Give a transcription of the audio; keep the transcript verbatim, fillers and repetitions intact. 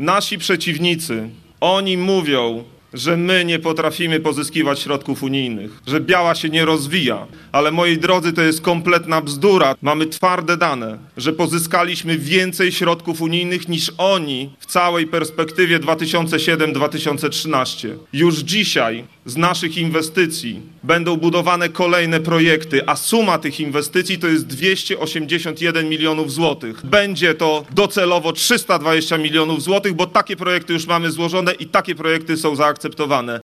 Nasi przeciwnicy, oni mówią, że my nie potrafimy pozyskiwać środków unijnych, że Biała się nie rozwija. Ale moi drodzy, to jest kompletna bzdura. Mamy twarde dane, że pozyskaliśmy więcej środków unijnych niż oni w całej perspektywie dwa tysiące siódmy do dwa tysiące trzynastego. Już dzisiaj z naszych inwestycji będą budowane kolejne projekty, a suma tych inwestycji to jest dwieście osiemdziesiąt jeden milionów złotych. Będzie to docelowo trzysta dwadzieścia milionów złotych, bo takie projekty już mamy złożone i takie projekty są zaakceptowane.